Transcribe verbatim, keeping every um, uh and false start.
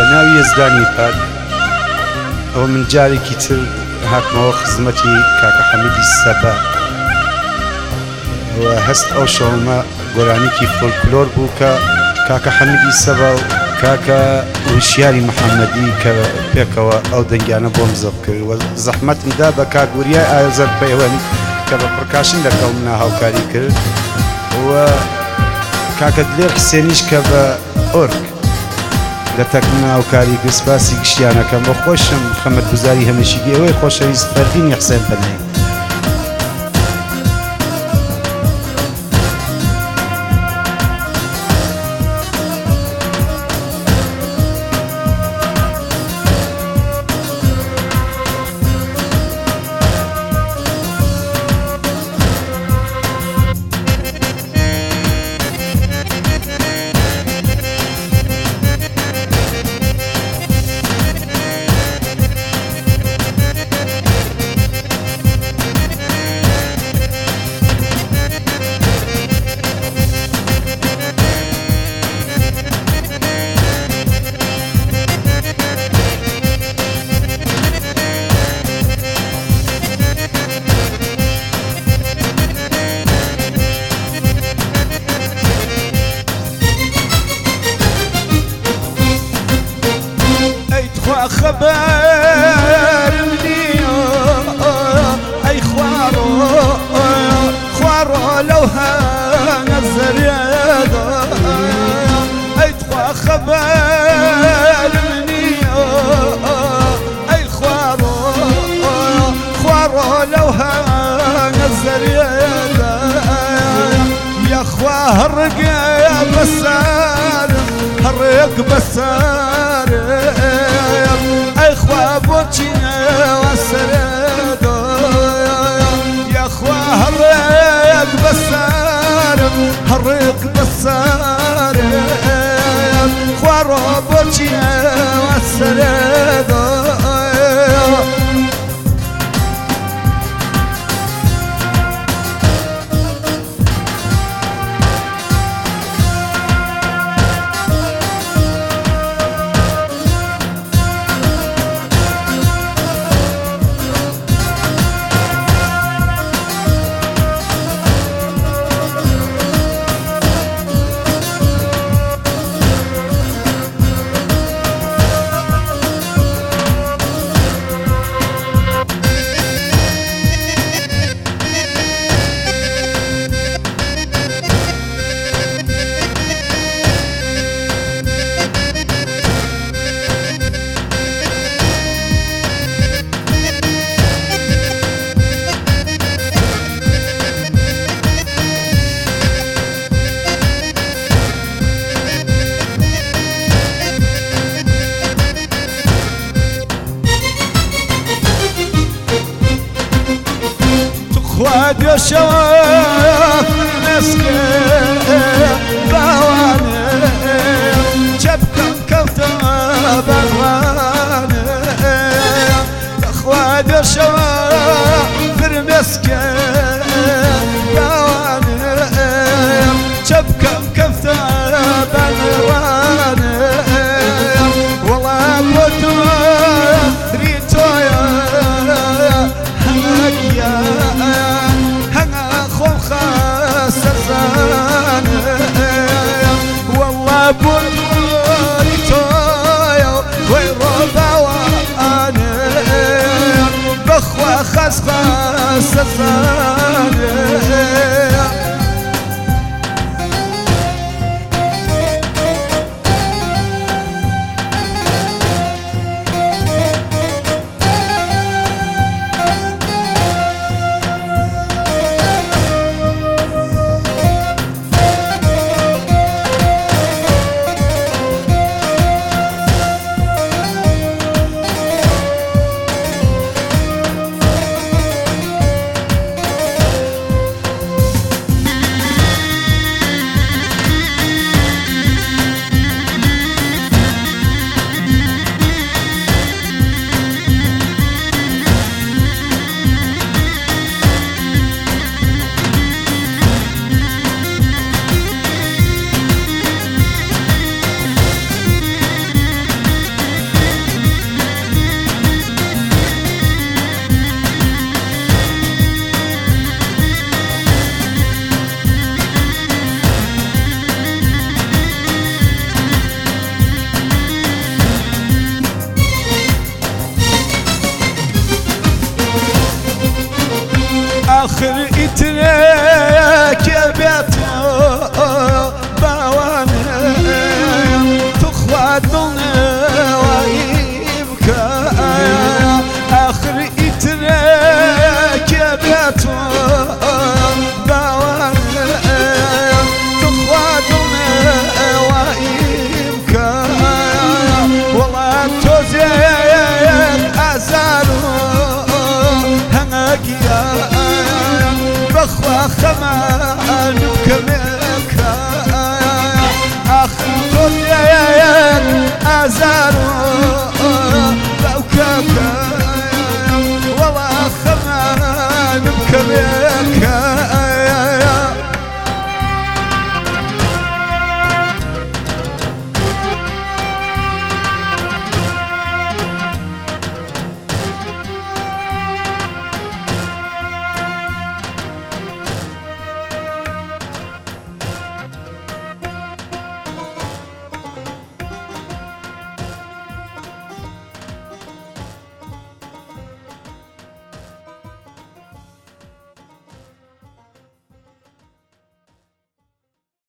ناوی یزدانی پاک ئەوە من جارێکی تر هاتمەوە خزمەتی کاکە حەمیدی سەبا و هەست ئەو شەومە گۆرانێکی فۆلکلۆر بوو کە کاکە حەمیدی سەبا و کاکە وشیاری محەممەدی کە پێکەوە ئەو دەنگیانە بۆم زەب کرد و زەحمەتمدا بە کاگوریای ئازەر پەیوەند کە بە پڕکاشن لەگەڵ منە هاوکاری کرد و کاکە دلێر حسێنیش کە بە ئۆرگ لە تەکمنا هاوکاری گسپاسی گشتیانەکەم بە خۆشم خەمەتگوزاری هەمێشیگی ئەوەی خۆشەویست فەردینی حسێن پەنەی خبر مني اي خوارو خوارو لو هنزل يدا اي تخوا خبر مني اي خوارو خوارو لو هنزل يدا يا خوا هرق بسار هرق بسار بوچینه وسرد یا خوا هرق بسارم هرق بسارم خوا رو بوچینه وسرد خواد يشوف مسكين بواني جبكم كوتا بواني خواد يشوف مسكين بواني جبكم كوتا بواني والله بوتو ريتو يا هناكيا والله بوري تويو ويروبا وانا بخوا خاص خاص خمان